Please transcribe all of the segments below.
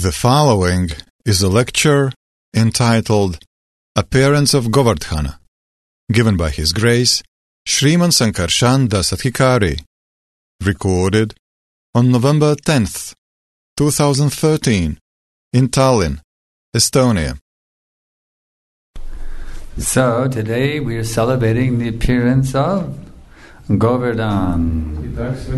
The following is a lecture entitled Appearance of Govardhana, given by His Grace Sriman Sankarshan Das Adhikari, recorded on November 10th, 2013, in Tallinn, Estonia. So today we are celebrating the appearance of Govardhan.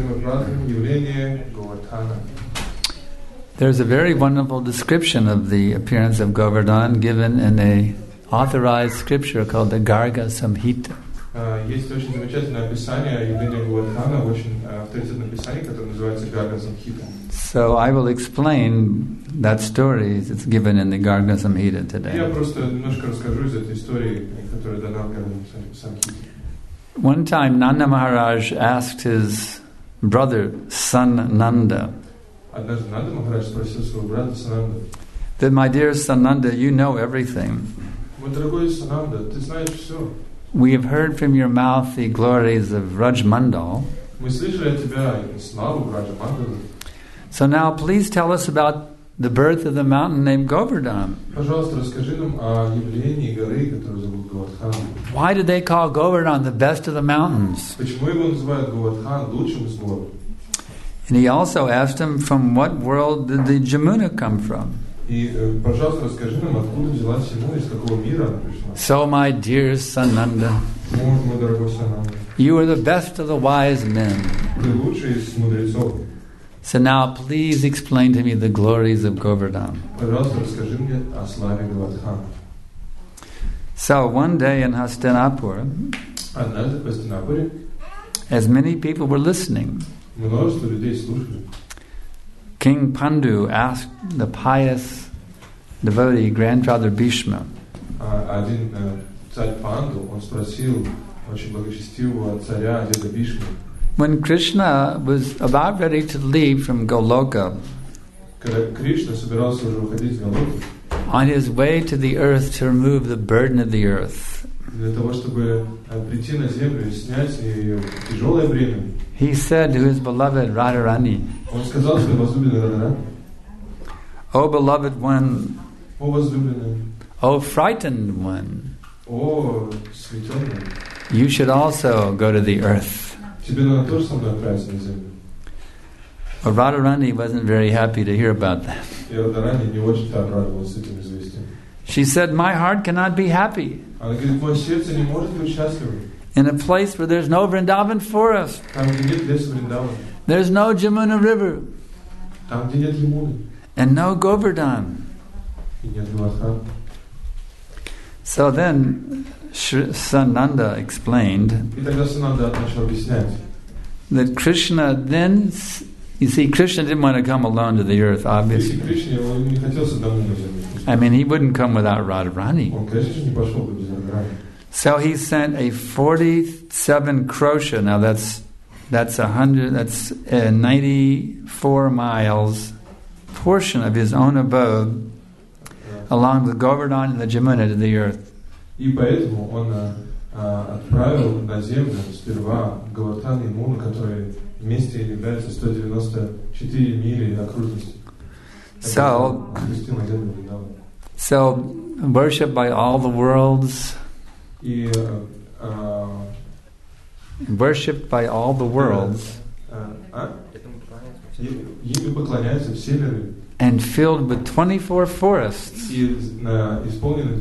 There's a very wonderful description of the appearance of Govardhan given in a authorized scripture called the Garga Samhita. Есть очень замечательное описание явления Govardhана, очень авторитетное описание, которое называется Гарга Самхита. So I will explain that story. It's given in the Garga Samhita today. Я просто немножко расскажу из этой истории, которая дана в Гарга Самхите. One time Nanda Maharaj asked his brother son Nanda, Однажды Нанда Махарадж спросил своего брата Сананда: that my dear son Nanda, you know everything. Мой дорогой Сананда, ты знаешь все. We have heard from your mouth the glories of Rajmandal. Мы слышали от тебя славу Раджамандала. So now please tell us about the birth of the mountain named Govardhan. Пожалуйста, расскажи нам о явлении горы, которую зовут Govardhan. Why did they call Govardhan the best of the mountains? Почему его называют Govardhan лучшим из гор? And he also asked him, from what world did the Jamuna come from? И, пожалуйста, расскажи нам, откуда взялась Ямуна, из какого мира она пришла. So, my dear Sananda, Мой дорогой Сананда, you are the best of the wise men. ты лучший из мудрецов. So now please explain to me the glories of Govardhan. Пожалуйста, расскажи мне о славе Govardhana. So one day in Hastinapur, Однажды в Хастинапуре as many people were listening, множество людей слушали. King Pandu asked the pious devotee, grandfather Bhishma, Один царь Панду, он спросил очень благочестивого царя, деда Бишму, when Krishna was about ready to leave from Goloka, когда Кришна собирался уже уходить с Галоки, on his way to the earth to remove the burden of the earth, для того, чтобы прийти на землю и снять ее тяжелое бремя, he said to his beloved Radharani, он сказал своей возлюбленной Радхарани: O beloved one, «О возлюбленная, O frightened one, о светленная, you should also go to the earth. тебе надо тоже со мной отправиться на землю». Well, Radharani wasn't very happy to hear about that. И Радхарани не очень-то обрадовалась этим известием. She said, my heart cannot be happy Она говорит: «Мое сердце не может быть счастливым. in a place where there's no Vrindavan forest, Там, где нет леса Вриндавана, there's no Jamuna river, там, где нет Ямуны, and no Govardhan. и нет Govardhana». So then Sananda explained И тогда Сананда начал объяснять, that Krishna then, you see, Krishna didn't want to come alone to the earth, если obviously. Кришне он не хотел одному на землю. I mean, he wouldn't come without Radharani. Он, конечно же, не пошел бы без Радхарани. So he sent a 47 krosha. Now that's 94 miles portion of his own abode along the Govardhan and the Jamuna to the earth. И поэтому он отправил на землю сперва Govardhan и Ямуну, которые вместе являются 194 мили окружности. So worship by all the worlds, И worshipped by all the worlds, ими поклоняются все миры. and filled with 24 forests. И исполнены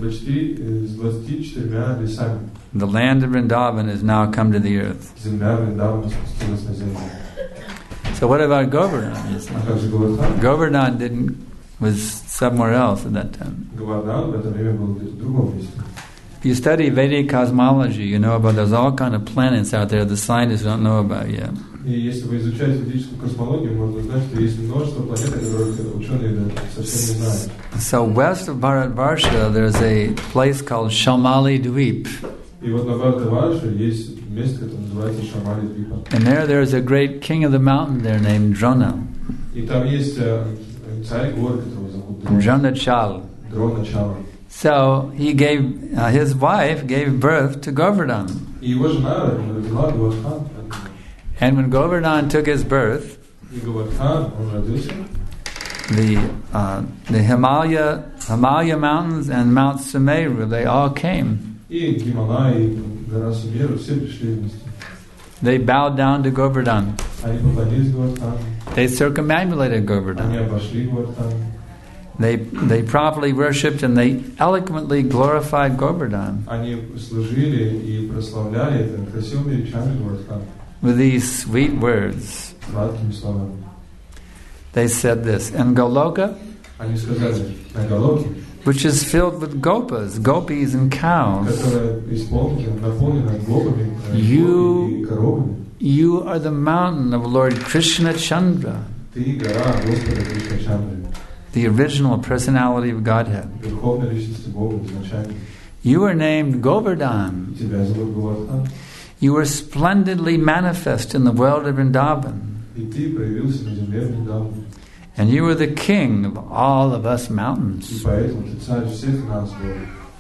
24 лесами. The land of Vrindavan has now come to the earth. Земля Вриндавана спустилась на землю. So what about Govardhan? А как же Govardhan? Govardhan was somewhere else at that time. Govardhan в это время был где-то в другом месте. If you study Vedic cosmology, you know about there's all kind of planets out there the scientists don't know about yet. И если вы изучаете ведическую космологию, можно узнать, что есть множество планет, которые ученые совсем не знают. So west of Bharatvarsha, there's a place called Shamali Dweep. И вот на Бхаратварше есть место, которое называется Шамали Двипа. And there's a great king of the mountain there named Drona. И там есть царь горы, которого зовут Dronachal. Дроначала. So he gave, his wife gave birth to Govardhan. И его жена родила Govardhan. And when Govardhan took his birth, И Govardhan, он родился, the Himalaya mountains and Mount Sumeru, they all came. И Гималай, и гора Сумеру, все пришли вместе. They bowed down to Govardhan. Они поклонились Говардхану. They circumambulated Они Govardhan. обошли Говардхану. They properly worshipped and they eloquently glorified Govardhan Они служили и прославляли это красивыми речами Говардхану. with these sweet words. Сладкими словами. They said this, and Goloka, Они сказали, на Галоке, which is filled with gopas, gopis and cows, которая наполнена гопами You- и коровами. you are the mountain of Lord Krishna Chandra, Ты гора Господа Кришна Чандры, the original personality of Godhead. Верховной Личности Бога изначально. You are named Govardhan. Тебя зовут Говардхан. You were splendidly manifest in the world of Vrindavan. И ты проявился на земле недавно. And you are the king of all of us И mountains. поэтому ты царь всех нас, Бог.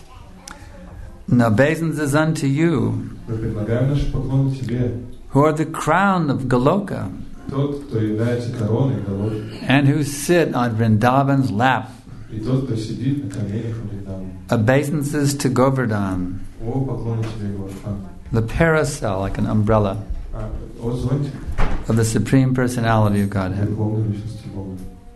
And obeisance unto you, Мы предлагаем наши поклоны тебе. who are the crown of Goloka, Тот, кто является короной Галоки. and who sit on Vrindavan's lap. И тот, кто сидит на коленях Вриндавана. Obeisances to Govardhan, О, поклоны тебе, Говардхан. the parasol, like an umbrella, О, зонтик of the Supreme Personality of Godhead. Верховной Личности Бога.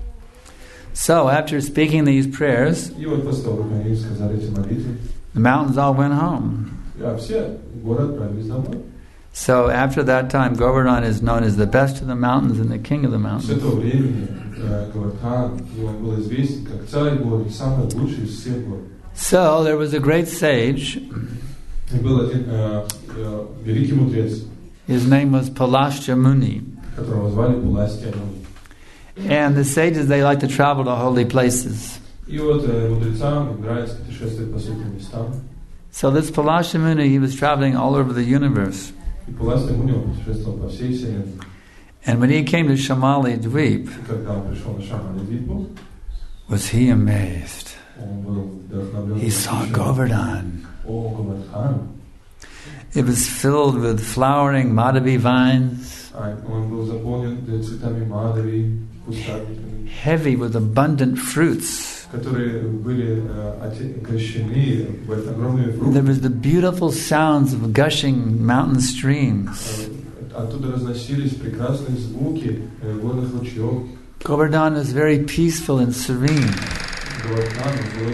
So, after speaking these prayers, И вот после того, как они сказали эти молитвы, the mountains all went home. все город отправились домой. So, after that time, Govardhan is known as the best of the mountains and the king of the С mountains. этого времени Говардхан, он был известен как царь гор и самый лучший из всех гор. So, there was a great sage. И был один великий мудрец, His name was Palashya Muni. которого звали Пуластья. And the sages, they like to travel to holy places. И вот мудрецам им нравится путешествовать по святым местам. So this Palashya Muni, he was traveling all over the universe. И Пуластья Муни он путешествовал по всей вселенной. And when he came to Shamali Dweep, И когда он пришел на Шамали-Двипу, was he amazed? он был вдохновлен. He saw Govardhan. О, Говардхан. It was filled with flowering Madhavi vines, Он был заполнен цветами Мадхави, кустарниками, heavy with abundant fruits. которые были окрещены в огромные There фрукты. was the beautiful sounds of gushing mountain streams. Оттуда разносились прекрасные звуки горных ручьев. Govardhan was very peaceful and serene. Говардхан был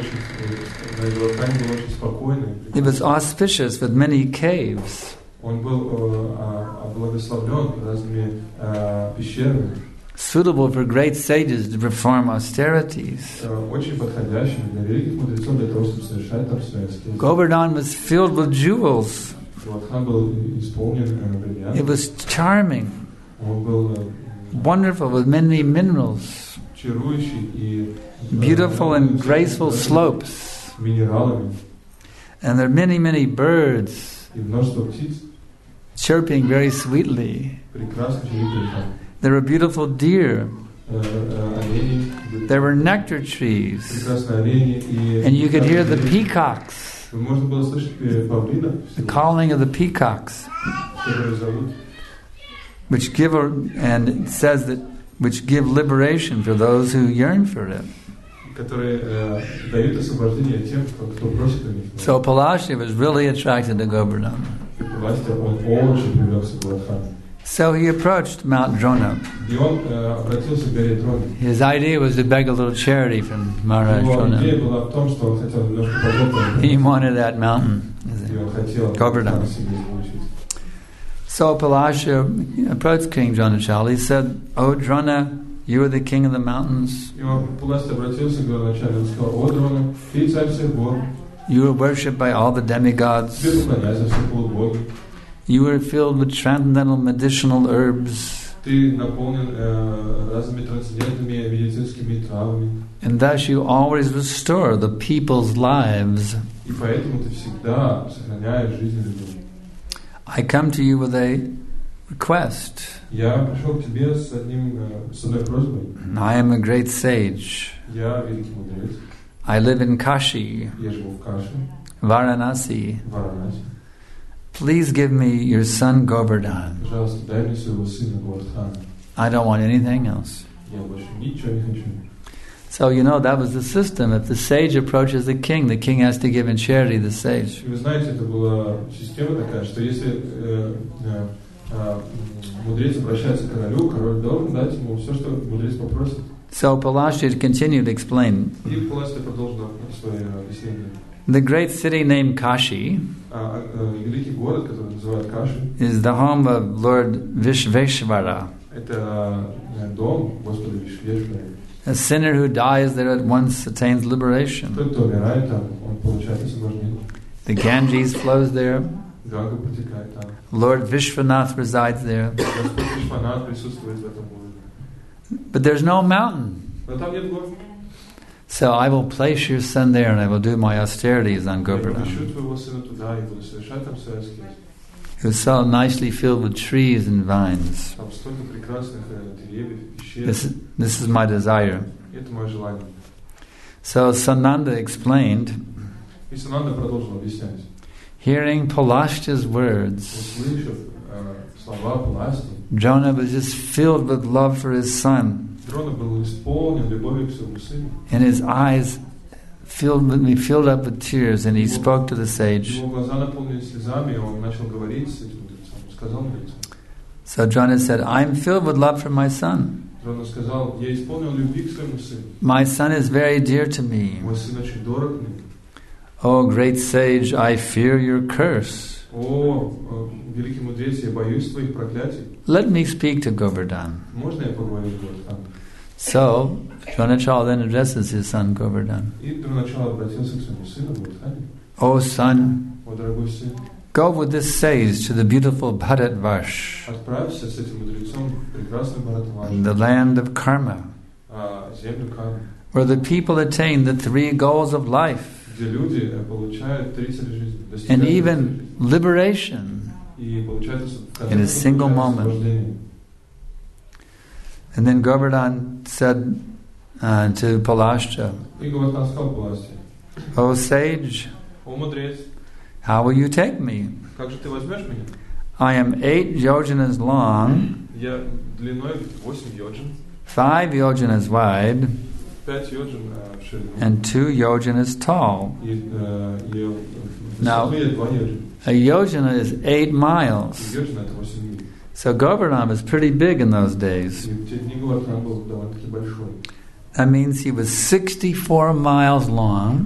очень спокойный. It was auspicious with many caves. Он был благословлен разными пещерами, Suitable for great sages to perform austerities. очень подходящими для великих мудрецов для того, чтобы совершать там свои аскезы. Govardhan was filled with jewels. Говардхан был исполнен бриллиантами. It was charming, Он был wonderful with many minerals, чарующий и beautiful and graceful slopes. минералами And there are many, many birds и множество птиц, chirping very sweetly. прекрасно чирикали там. There were beautiful deer. Олени, There were nectar trees. прекрасные олени и And you could hear the peacocks, можно было слышать павлинов, the calling of the peacocks, которые зовут, which give, and it says that, which give liberation for those who yearn for it. которые дают освобождение тем, кто просит о них. So Palashya was really attracted to Govardhan. И власти он очень привлекся к Говардхану. So he approached Mount Drona. И он обратился к горе Дроне. His idea was to beg a little charity from Maharaj Его Drona. идея была в том, что он хотел немножко пожертвовать. He wanted that mountain. И он хотел Говардhan. себе получить. So Palashya approached King Dronachal. He said, "O Drona, you are the king of the mountains. И он власть обратился к горначалу. Он сказал: "О, Дрона, ты царь всех гор. You are worshipped by all the demigods. Тебе поклоняются все полубоги. You are filled with transcendental medicinal herbs. Ты наполнен разными трансцендентными медицинскими травами. And thus you always restore the people's lives. И поэтому ты всегда сохраняешь жизнь людей. I come to you with a request. Я пришел к тебе с одной просьбой. I am a great sage. Я великий мудрец. I live in Kashi, Я живу в Каше, Varanasi. в Варанаси. Please give me your son Govardhan. Пожалуйста, дай мне своего сына Говардхана. I don't want anything else. Я больше ничего не хочу. So that was the system. If the sage approaches the king has to give in charity the sage. И вы знаете, это была система такая, что если мудрец обращается к королю, король должен дать ему все, что мудрец попросит. So Palashya continued to explain. И Палашья продолжил свое объяснение. The great city named Kashi Великий город, который называют Каши, is the home of Lord Vishveshvara. Это дом Господа Вишвешвара. A sinner who dies there at once attains liberation. Тот, кто умирает там, он получает освобождение. The Ganges flows there. Ганга протекает там. Lord Vishwanath resides there. Господь Вишванат присутствует в этом городе. But there's no mountain. Но там нет гор. So I will place your son there and I will do my austerities on Govardhan. Who's so nicely filled with trees and vines. This is my desire. So Sananda explained, hearing Palashya's words, Jonah was just filled with love for his son. And his eyes filled up with tears, and he spoke to the sage. So Jonah said, I'm filled with love for my son. My son is very dear to me. Oh, great sage, I fear your curse. Let me speak to Govardhan. So, Dronachala then addresses his son Govardhan. O son, go with this sage to the beautiful Bharatvarsh, the land of karma, where the people attain the 3 goals of life, and even liberation in a single moment. And then Govardhan said to Palashya, O sage, how will you take me? I am 8 yojanas long, 5 yojanas wide, and 2 yojanas tall. Now, a yojana is 8 miles. So Govardhan was pretty big in those days. That means he was 64 miles long,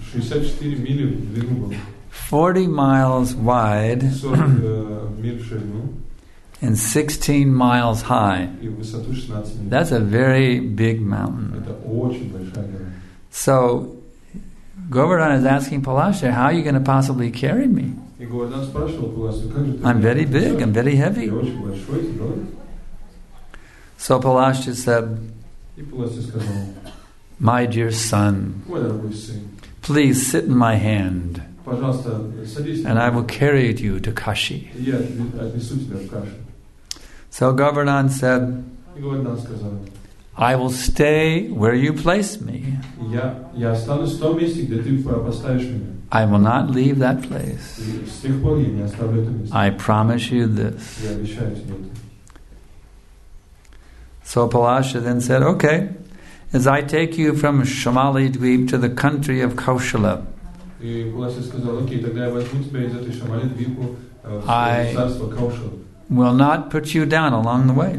40 miles wide, and 16 miles high. That's a very big mountain. So Govardhan is asking Palashya, how are you going to possibly carry me? I'm very big, I'm very heavy. So Palashya said, my dear son, please sit in my hand, and I will carry you to Kashi. So Govardhan said, I will stay where you place me. I will not leave that place. I promise you this. So Palashya then said, okay, as I take you from Shamali Dweep to the country of Kaushala, I will not put you down along the way.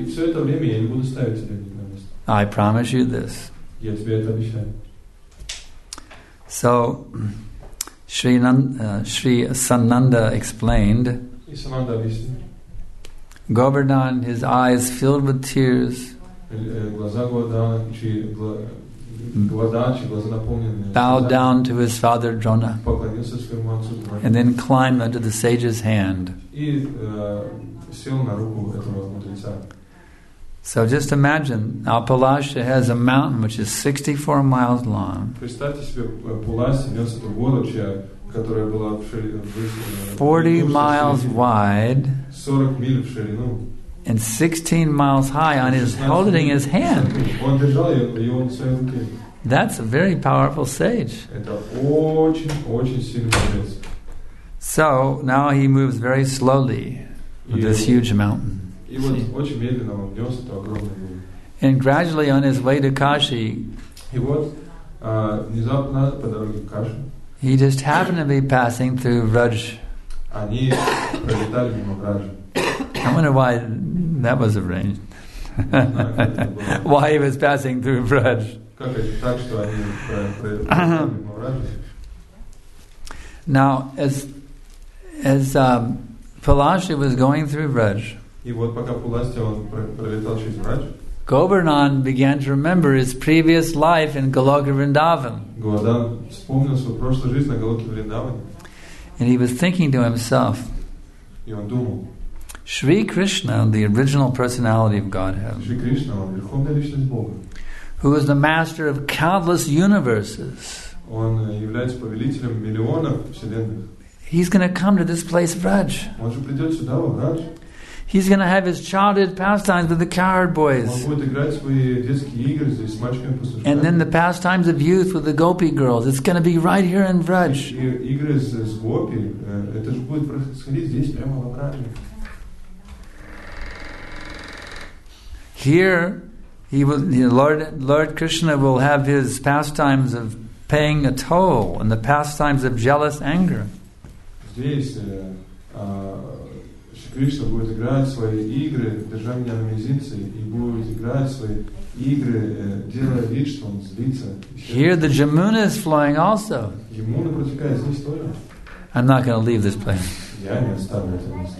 I promise you this. So Sri Sananda explained, Govardhan, his eyes filled with tears, bowed down to his father Drona, and then climbed onto the sage's hand. So just imagine, now Palashya has a mountain which is 64 miles long, 40 miles wide, and 16 miles high holding his hand. That's a very powerful sage. So now he moves very slowly with this huge mountain. And gradually on his way to Kashi, И вот внезапно по дороге к Каше he just happened to be passing through Vraj. они пролетали мимо Враджа. I wonder why that was arranged. Why he was passing through Vraj. Как это так, что они пролетали мимо Враджа? Now, as Pulastya was going through Vraj, И вот пока Пуластья он пролетал через Врадж, Govardhan began to remember his previous life in Goloka Vrindavan. Govardhan вспомнил свою прошлую жизнь на Галоке Вриндаване. And he was thinking to himself, И он думал, Sri Krishna, the original personality of Godhead, Шри Кришна, он верховная личность Бога. who is the master of countless universes, Он является повелителем миллионов вселенных. he's going to come to this place Vraj. Он же придет сюда, во Врадж. He's going to have his childhood pastimes with the cowherd Он boys. будет играть свои детские игры здесь с мальчиками-пастушками. And then the pastimes of youth with the gopi girls. It's going to be right here in Vraj. И игры с гопи, это же будет происходить здесь, прямо во Врадже. Here, Lord Krishna will have his pastimes of paying a toll and the pastimes of jealous anger. Здесь Шри Кришна будет играть свои игры, держа меня на мизинце, и будет играть свои игры, делая вид, что он злится. Here the Jamuna is flowing also. Ямуна протекает здесь тоже. I'm not going to leave this place. Я не оставлю это место.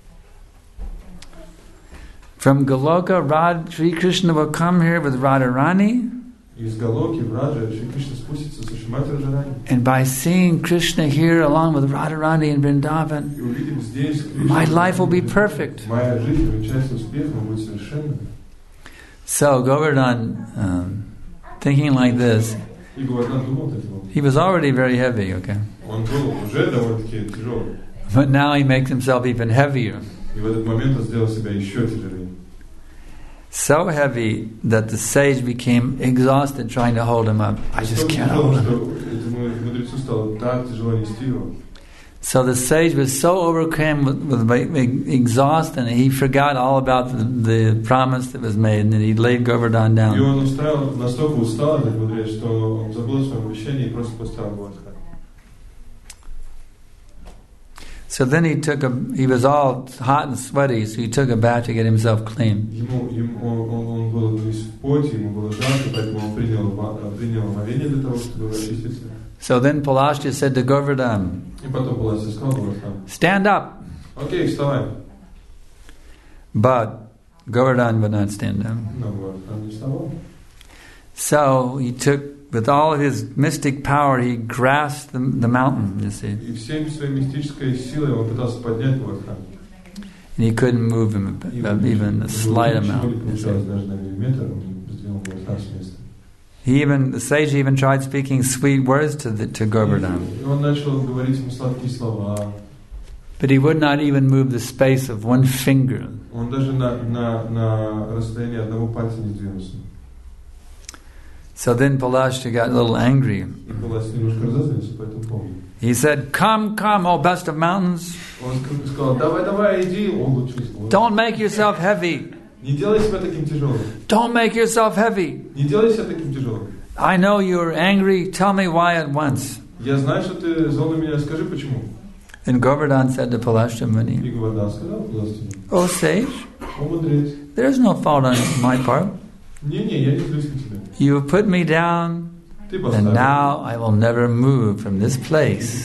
From Goloka, Sri Krishna will come here with Radharani. Из Галоки в Раджа Шри Кришна спустится со Шримати Раджарани. And by seeing Krishna here along with Radharani in Vrindavan, И увидев здесь my life will be perfect. Моя жизнь увенчается успехом, будет совершенна. So Govardhan, thinking like this, И Govardhan думал таким. he was already very heavy, okay? Он был уже довольно-таки тяжелый. But now he makes himself even heavier. И в этот момент он сделал себя еще тяжелее. So heavy that the sage became exhausted trying to hold him up. I just can't hold him. Мудрецу стало так тяжело нести его. So the sage was so overcome with exhaustion, and he forgot all about the promise that was made, and then he laid Govardhan И down. он настолько устал, этот мудрец, что он забыл о своем обещании и просто поставил его отход. So then he was all hot and sweaty, so he took a bath to get himself clean. Он был весь в поте, ему было жарко, поэтому он принял омовение для того, чтобы очиститься. So then Pulastya said to Govardhan, И потом Пуластья сказал Govardhan, stand up. окей, вставай. But Govardhan would not stand up. Но Govardhan не вставал. So he took, with all of his mystic power, he grasped the mountain, you see. И всей своей мистической силой он пытался поднять Govardhan. And he couldn't move him even a slight amount. You see. The sage even tried speaking sweet words to Govardhan. But he would not even move the space of one finger. So then Pulastya got a little angry. He said, come, oh best of mountains. Don't make yourself heavy. Don't make yourself heavy. I know you're angry. Tell me why at once. And Govardhan said to Pulastya Muni, oh sage, there's no fault on my part. You have put me down, and now I will never move from this place.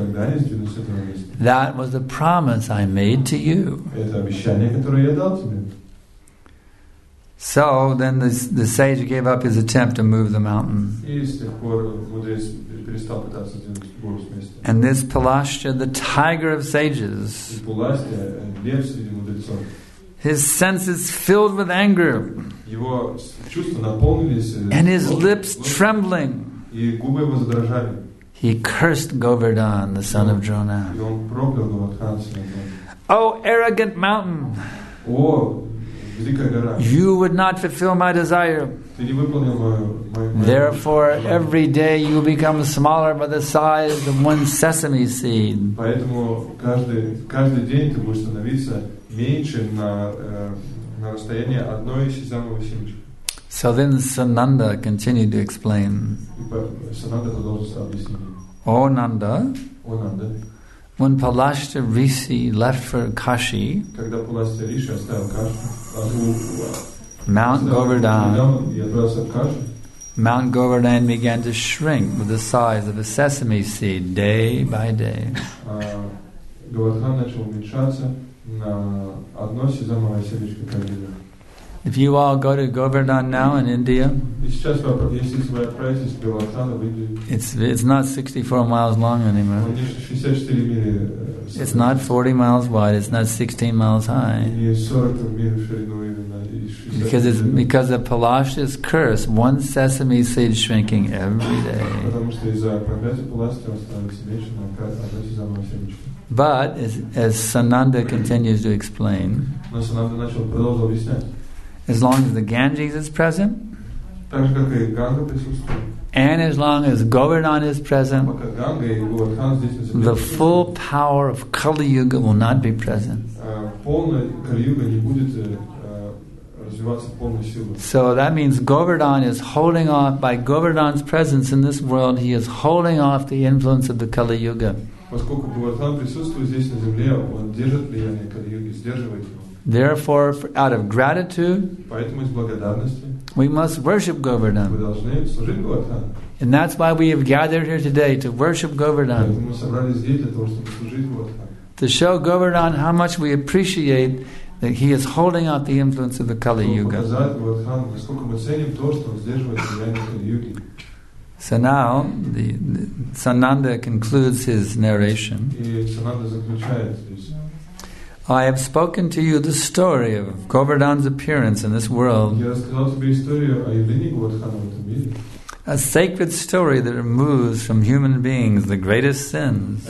That was the promise I made to you. So then the sage gave up his attempt to move the mountain. And this Pulastya, the tiger of sages, his senses filled with anger, and his lips trembling, he cursed Govardhan, the son of Drona. Oh, arrogant mountain! You would not fulfill my desire. Therefore, every day you become smaller by the size of one sesame seed. So then Sananda continued to explain. O Nanda, when Palashta Rishi left for Kashi, Mount Govardhan began to shrink with the size of a sesame seed day by day. If you all go to Govardhan now in India, it's not 64 miles long anymore. It's not 40 miles wide. It's not 16 miles high. Because of Palashta's curse, one sesame seed shrinking every day. But as Sananda continues to explain, as long as the Ganges is present, and as long as Govardhan is present, the full power of Kali Yuga will not be present. So that means Govardhan is holding off, by Govardhan's presence in this world, he is holding off the influence of the Kali Yuga. Therefore, out of gratitude, we must worship Govardhan. And that's why we have gathered here today, to worship Govardhan. To show Govardhan how much we appreciate that he is holding out the influence of the Kali Yuga. So now, Sananda concludes his narration. I have spoken to you the story of Govardhan's appearance in this world. A sacred story that removes from human beings the greatest sins.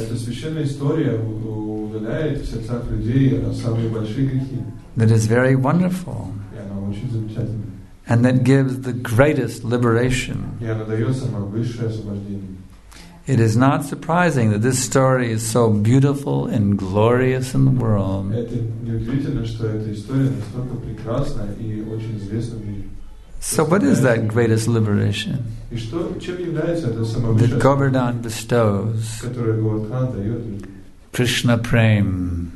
That is very wonderful. And that gives the greatest liberation. It is not surprising that this story is so beautiful and glorious in the world. So what is that greatest liberation that Govardhan bestows? Krishna Prem.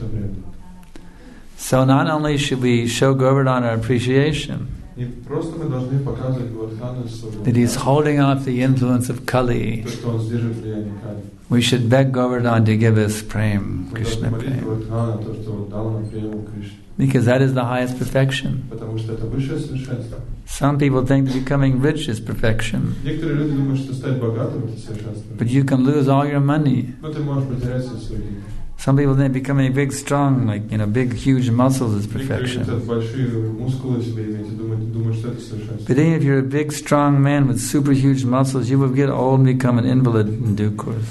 So not only should we show Govardhan our appreciation, that he's holding off the influence of Kali, we should beg Govardhan to give us Prem, Krishna Prem. Because that is the highest perfection. Some people think that becoming rich is perfection. But you can lose all your money. Some people think becoming big, strong, big, huge muscles is perfection. But even if you're a big, strong man with super huge muscles, you will get old and become an invalid in due course.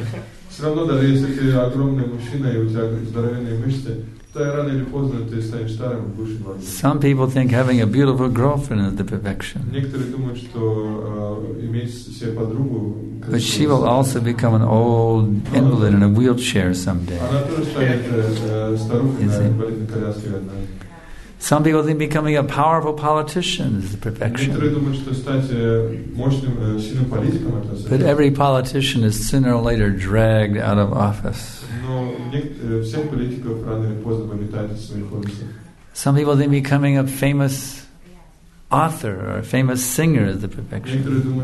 Some people think having a beautiful girlfriend is the perfection. But she will also become an old invalid in a wheelchair someday. Some people think becoming a powerful politician is the perfection. But every politician is sooner or later dragged out of office. Some people think becoming a famous author or a famous singer is the perfection.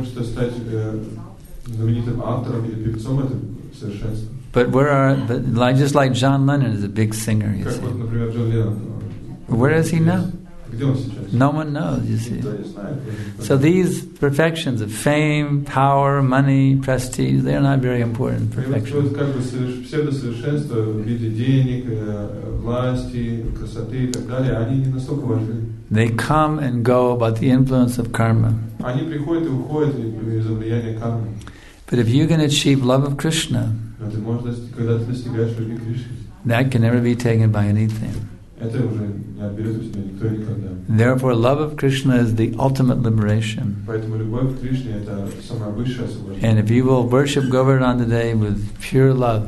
But just like John Lennon is a big singer, you see. Where is he now? No one knows, you see. So these perfections of fame, power, money, prestige, they are not very important perfections. They come and go by the influence of karma. But if you can achieve love of Krishna, that can never be taken by anything. Therefore, love of Krishna is the ultimate liberation. And if you will worship Govardhan today with pure love,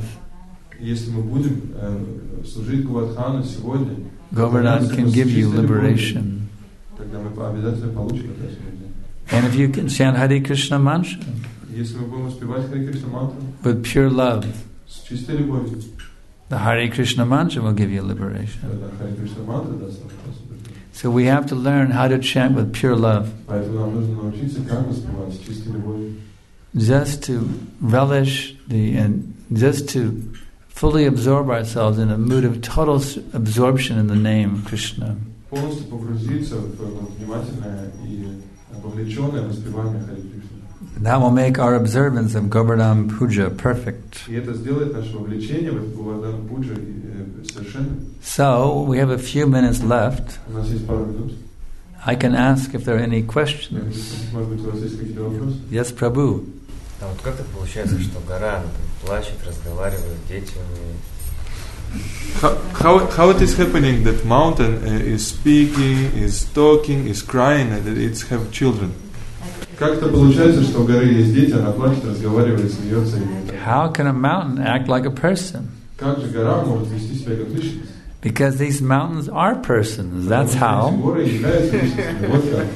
Govardhan can give you liberation. тогда мы обязательно получим это освобождение. And if you can chant Hare Krishna mantra, если мы будем успевать Харе Кришна мантру, with pure love, с чистой любовью, the Hare Krishna mantra will give you liberation. тогда Харе Кришна мантра даст нам освобождение. So we have to learn how to chant with pure love. Поэтому нам нужно научиться, как воспевать с чистой любовью. Just to relish and just to fully absorb ourselves in a mood of total absorption in the name Krishna. Полностью погрузиться в внимательное и вовлеченное воспевание Харе Кришны. That will make our observance of Govardhan Puja perfect. И это сделает наше вовлечение в Govardhan Puja совершенным. So we have a few minutes left. У нас есть пару минут. I can ask if there are any questions. Может быть, у вас есть какие-то вопросы? Yes, Prabhu. А вот как так получается, что гора плачет, разговаривает, дети у нее? How it is happening that mountain is speaking, is talking, is crying, and that it have children? Как это получается, что у горы есть дети, она плачет, разговаривает, смеется? How can a mountain act like a person? Как же гора может вести себя как личность? Because these mountains are persons. That's how. Горы являются личностями. Вот как.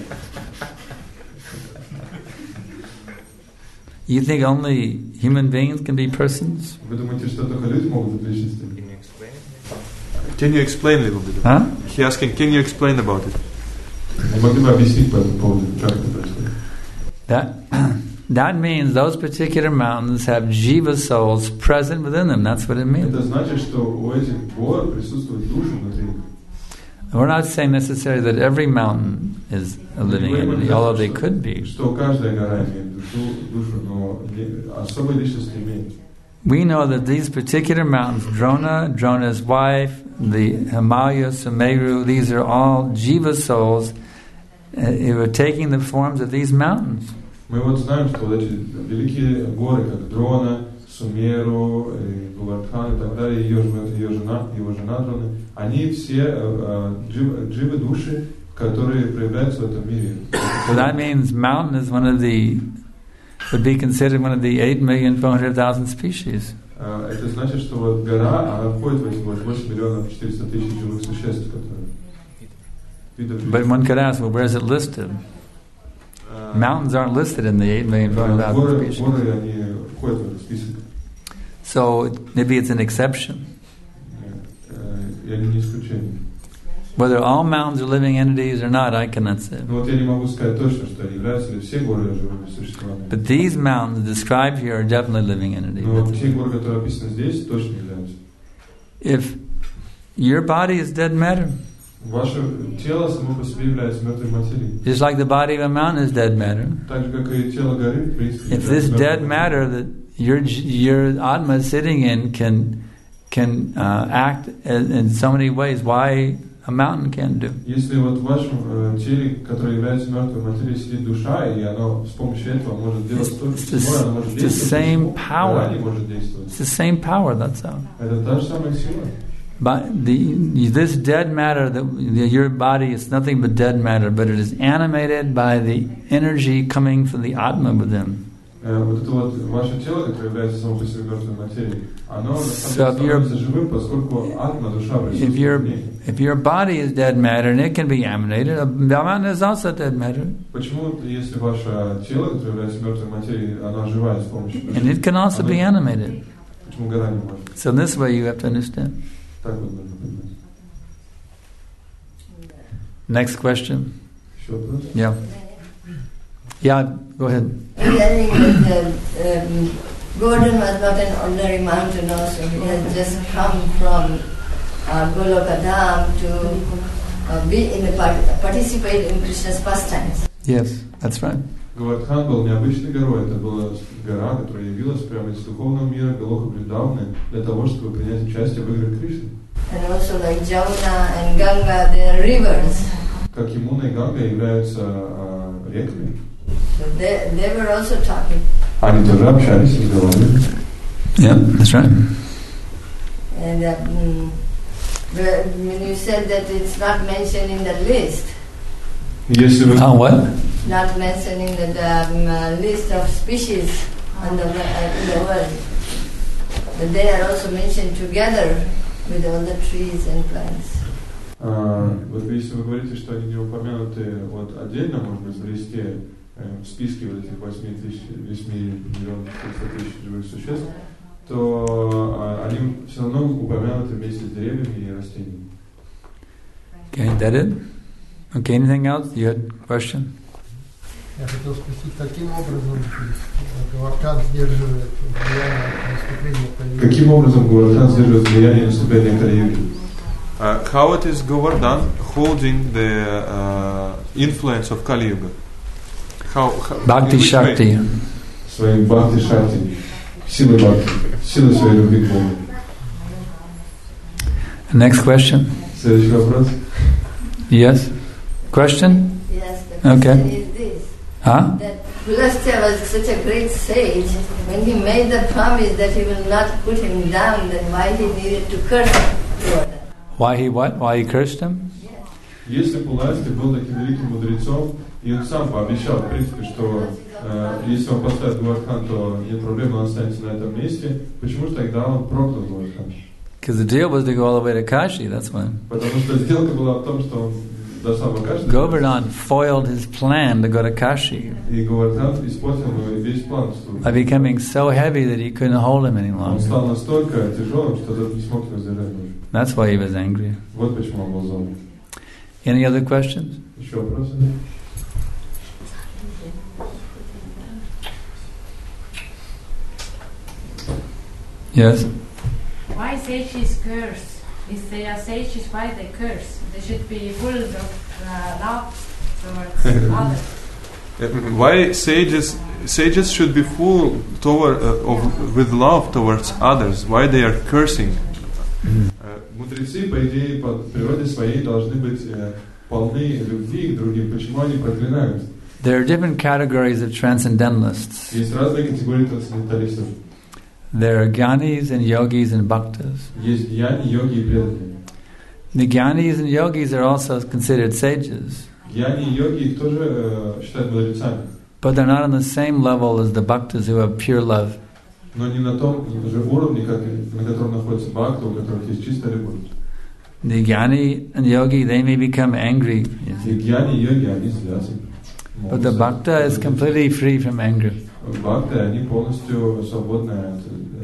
You think only human beings can be persons? Вы думаете, что только люди могут быть личностями? Can you explain a little bit? Huh? He asking, can you explain about it? Не могли бы объяснить по этому поводу, как это происходит? That means those particular mountains have jiva souls present within them. That's what it means. Это значит, что у этих гор присутствует душа внутри. We're not saying necessarily that every mountain is a living entity, although they could be. Что каждая гора имеет душу, но особой личности имеет. We know that these particular mountains, Drona, Drona's wife, the Himalaya, Sumeru, these are all jiva souls who are taking the forms of these mountains. Мы вот знаем, что вот эти великие горы, как Дрона, Сумеру, Гувардхан и так далее, ее жена Дрона, они все дживы души, которые проявляются в этом мире. So that means mountain is would be considered one of the 8,400,000 species. Это значит, что вот гора, она входит в эти 8,400,000 живых существ, которые видов. But one could ask, well, where is it listed? Mountains aren't listed in the 8,400,000 species. Горы, они входят в этот список. So maybe it's an exception. И они не исключение. Whether all mountains are living entities or not, I cannot say. Но вот я не могу сказать точно, что являются ли все горы живыми существами. But these mountains described here are definitely living entities. Но те горы, которые описаны здесь, точно являются. If your body is dead matter, ваше тело само по себе является мертвой материей. just like the body of a mountain is dead matter. Так же, как и тело горы, в принципе. If this dead matter that your Atma is sitting in can act in so many ways, why a mountain can't do? Если вот в вашем теле, которое является мертвой материей, сидит душа, и оно с помощью этого может делать то, что оно может действовать, гора не может действовать. It's the same power, that's all. Это та же самая сила. But this dead matter, your body is nothing but dead matter, but it is animated by the energy coming from the Atma within. Вот это вот ваше тело, которое является само по себе мертвой материей, оно становится живым, поскольку атма, душа присутствует в ней. If your body is dead matter and it can be animated, the mountain is also dead matter. Почему, если ваше тело, которое является мертвой материей, оно оживает с помощью души? And it can also be animated. Почему гора не может? So in this way you have to understand. Так вот нужно понимать. Next question. Еще вопрос? Yeah. Yeah, go ahead. Govardhan was not an ordinary mountain also. He has just come from Goloka Dham to participate in Krishna's pastimes. Yes, that's right. Govardhan был необычной горой. Это была гора, которая явилась прямо из духовного мира Галока Вриндаваны для того, чтобы принять участие в играх Кришны. And also like Jamuna and Ganga, they are rivers. Как Ямуна и Ганга являются реками. So they were also talking. Они тоже общались, разговаривали. Yeah, that's right. And when you said that it's not mentioned in the list. Если вы... what? Not mentioned in the list of species in the world. But they are also mentioned together with all the trees and plants. Вот если вы говорите, что они не упомянуты вот отдельно, может быть, в листе, в списке вот этих 8 миллионов 300 тысяч живых существ, то они все равно упомянуты вместе с деревьями и растениями. Okay, that it? Okay, anything else? You had a question? Я хотел спросить, каким образом Говардхан сдерживает влияние наступления Кали-юги? Каким образом Говардхан сдерживает влияние наступления Кали-юги? How it is Govardhan holding the influence of Kali Yuga? Bhakti Shakti. Своей Бхакти Шакти, силой Бхакти, силой своей любви к Богу. Next question. Следующий вопрос. Yes. Question? Yes, the question Okay. is this. Huh? That Pulastya was such a great sage. When he made the promise that he will not put him down, then why he needed to curse Govardhan? Why he what? Why he cursed him? Если Пуластя был таким великим мудрецом, и он сам пообещал, в принципе, что если он поставит Говардхан, то нет проблем, он останется на этом месте, почему же тогда он проклял Говардхан? Because the deal was to go all the way to Kashi, that's why. Потому что сделка была в том, что он до самого Каши. Govardhan foiled his plan to go to Kashi И Говардхан испортил весь план. by becoming so heavy that he couldn't hold him any Он стал longer. настолько тяжелым, что тот не смог его сдержать больше. That's why he was angry. Вот почему он был зол. Any other questions? Еще вопросы? Yes? Why sages curse? If they are sages, why they curse? They should be full of love towards others. Why sages should be full with love towards others? Why they are cursing? Мудрецы, по идее, по природе своей должны быть полны любви к другим. Почему они проклинают? There are different categories of transcendentalists. Есть разные категории трансценденталистов. There are Gyanis and Yogis and Bhaktas. Есть гьяни, йоги и преданные. The Gyanis and Yogis are also considered sages. Гьяни и йоги их тоже считают мудрецами. But they're not on the same level as the Bhaktas who have pure love. Но не на том же уровне, на котором находится бхакта, у которых есть чистая любовь. The Gyani and Yogi, they may become angry. И гьяни и йоги, они злятся. But the Bhakta is completely free from anger. Бхакты, они полностью свободны от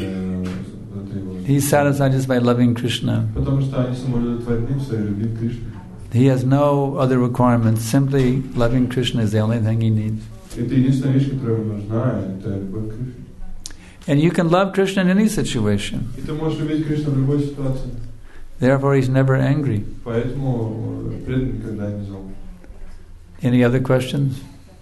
He's satisfied just by loving Krishna. Потому что они самоудовлетворены в своей любви к Кришне. He has no other requirements. Simply loving Krishna is the only thing he needs. Это единственная вещь, которая ему нужна, это любовь к Кришне. And you can love Krishna in any situation. И ты можешь любить Кришну в любой ситуации. Therefore, he's never angry. Поэтому преданный никогда не зол. Any other questions?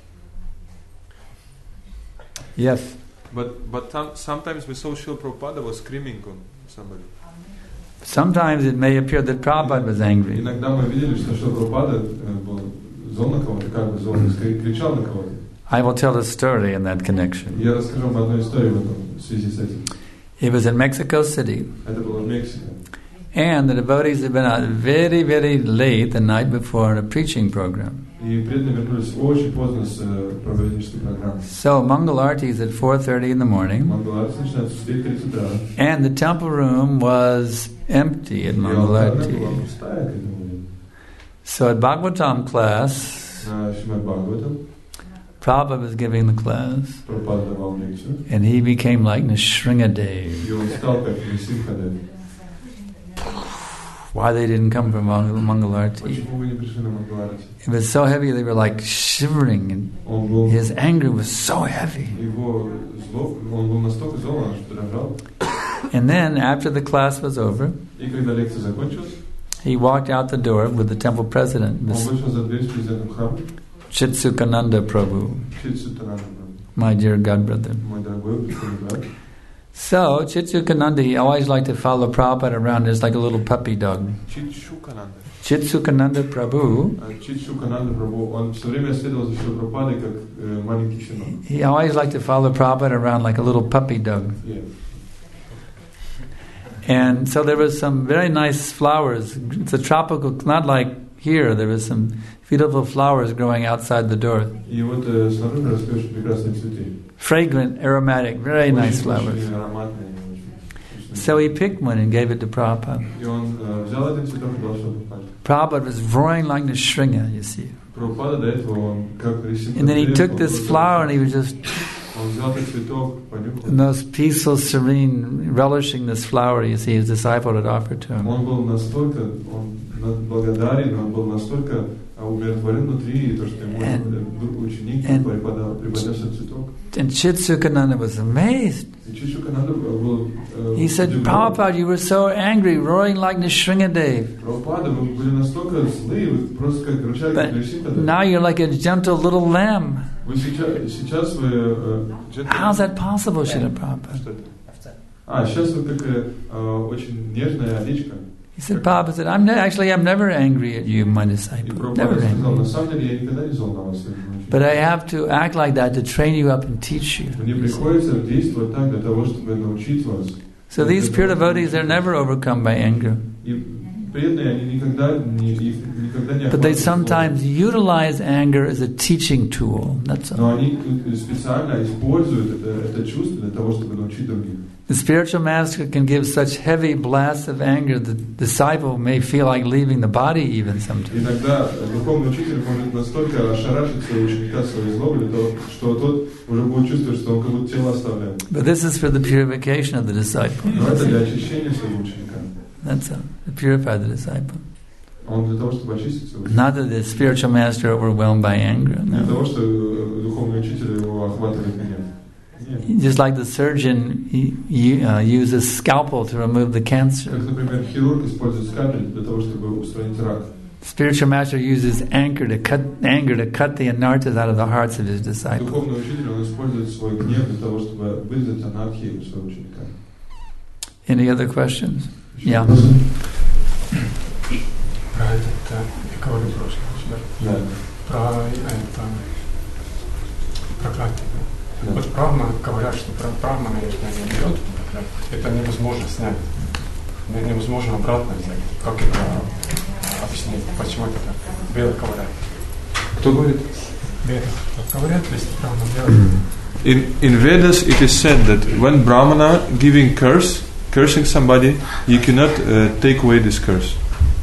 Yes. But sometimes we saw Srila Prabhupada was screaming on somebody. Sometimes it may appear that Prabhupada was angry. Иногда мы видели, что Шрила Прабхупада был зол на кого-то, как бы зол, кричал на кого-то. I will tell a story in that connection. Я расскажу вам одну историю в связи с этим. It was in Mexico City. Это было в Мексике. And the devotees had been out very, very late the night before on a preaching program. И преданные вернулись очень поздно с проповеднической программы. So Mangal Arati is at 4:30 in the morning. Мангал Арати начинается в 4:30 утра. And the temple room was empty at Mangal Arati. So at Bhagavatam class, Prabhupada was giving the class, and he became like Nrsingadev. Why they didn't come for Mangal Arati? It was so heavy, they were like shivering, and his anger was so heavy. And then, after the class was over, he walked out the door with the temple president, Chitsukananda Prabhu, my dear godbrother. So, Chitsukananda, he always liked to follow Prabhupada around as like a little puppy dog. Chitsukananda Prabhu, he always liked to follow Prabhupada around like a little puppy dog. And so there was some very nice flowers. It's a tropical, not like here, there was some beautiful flowers growing outside the door. Fragrant, aromatic, very nice flowers. So he picked one and gave it to Prabhupada. И он взял этот цветок и дал что-то Прабхупаде. Prabhupada was roaring like Nrsimha, you see. Прабхупада до этого он как Нрсимха. And then he took this flower and he was just он взял этот цветок, понюхал. most peaceful, serene, relishing this flower, you see, his disciple had offered to him. Он был настолько благодарен, он был настолько умиротворен внутри, то, что ему ученик преподнес этот цветок. And Chitsukananda was amazed. He said, Prabhupada, you were so angry, roaring like Nrsimhadev. But now you're like a gentle little lamb. How's that possible, Srila Prabhupada? He said, Prabhupada, I'm never angry at you, my disciple. Never angry. But I have to act like that to train you up and teach you. So these pure devotees, they're never overcome by anger. But they sometimes utilize anger as a teaching tool. That's all. The spiritual master can give such heavy blasts of anger the disciple may feel like leaving the body even sometimes. But this is for the purification of the disciple. That's all. To purify the disciple. Not that the spiritual master overwhelmed by anger. No. Just like the surgeon uses scalpel to remove the cancer. Spiritual master uses anger to cut the anarthas out of the hearts of his disciples. Any other questions? Yeah. Вот говорят, что Брахмана, если они берет, это невозможно снять. Невозможно обратно взять. Как это объяснить? Почему это так? Веды говорят. Кто говорит? Веды говорят, если Брахмана делает. In Vedas it is said that when Brahmana cursing somebody, you cannot take away this curse.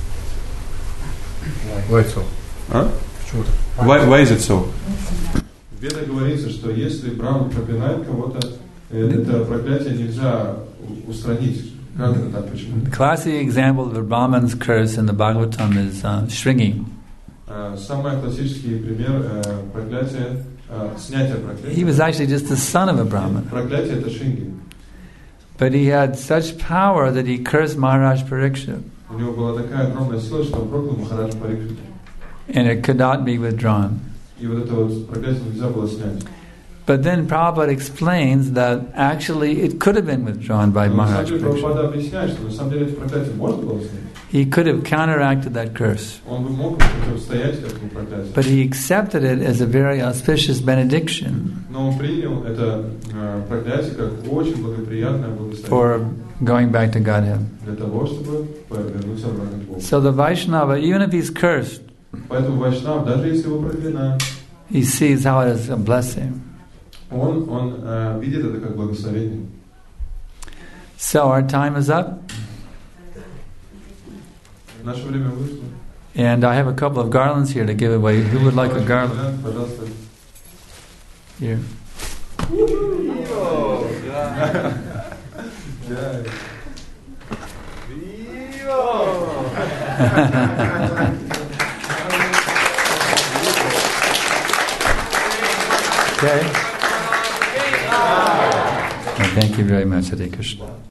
Why so? Huh? Why is it so? В Ведах говорится, что если Брахман проклинает кого-то, это проклятие нельзя устранить. Как это так? Почему? The classic example of a Brahman's curse in the Bhagavatam is Shringi. Самый классический пример проклятия, снятия проклятия. He was actually just the son of a Brahman. Проклятие это Шринги. But he had such power that he cursed Maharaj Parikshit. У него была такая огромная сила, что он проклял Махараджа Парикшита. And it could not be withdrawn. И вот это вот проклятие нельзя было снять. But then Prabhupada explains that actually it could have been withdrawn by Maharaj Parikshit. Prabhupada объясняет, что на самом деле это проклятие можно было снять. He could have counteracted that curse. Он бы мог противостоять этому проклятию. But he accepted it as a very auspicious benediction. Но он принял это проклятие как очень благоприятное благословение. For going back to Godhead. Для того, чтобы вернуться обратно к Богу. So the Vaishnava, even if he's cursed, поэтому Вайшнав, даже если его проклинают, he sees how it is a blessing. Он видит это как благословение. So our time is up. Наше время вышло. And I have a couple of garlands here to give away. Who would like a garland? Here. Okay. Thank you very much, Hare Krishna.